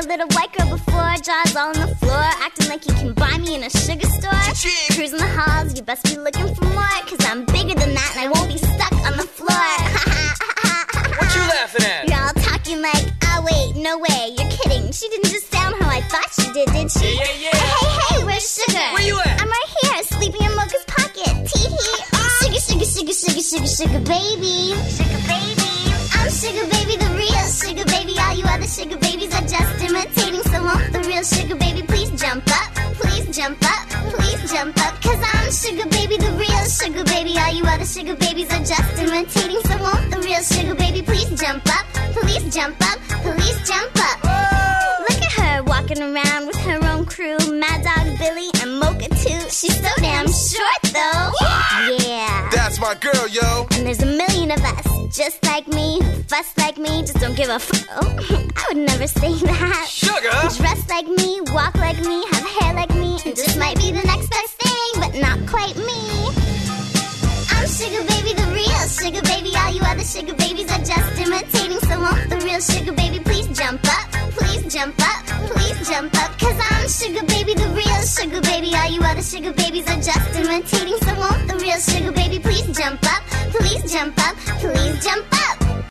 little white girl before, jaws all on the floor, acting like you can buy me in a sugar store. Cruising the halls, you best be looking for more, cause I'm bigger than that and I won't be stuck on the floor. What you laughing at? You're all talking like, oh wait, no way, you're kidding. She didn't just sound how I thought she did she? Yeah. Hey, where's Sugar? Where you at? I'm right here, sleeping in Mocha's pocket. Tee-hee. Sugar baby. Sugar baby. I'm Sugar baby, the real Sugar baby. All you other Sugar babies are just imitating. So won't the real Sugar baby please jump up? Please jump up, please jump up. Cause I'm Sugar baby, the real Sugar baby. All you other Sugar babies are just imitating. So won't the real Sugar baby please jump up? Please jump up, please jump up. Look at her walking around with her own crew. Mad Dog Billy and Mocha too. She's so damn short though. Yeah. That's my girl, yo. And there's a million of us, just like me, who fuss like me, just don't give a Oh, I would never say that. Sugar! Dress like me, walk like me, have hair like me, and just might be the next best thing, but not quite me. I'm Sugar baby, the real Sugar baby. All you other Sugar babies are just imitating. So won't the real Sugar baby please jump up? Please jump up, please jump up. Cause I'm Sugar baby, the real Sugar baby. All you other Sugar babies are just imitating. So won't the real Sugar baby please jump up? Please jump up, please jump up.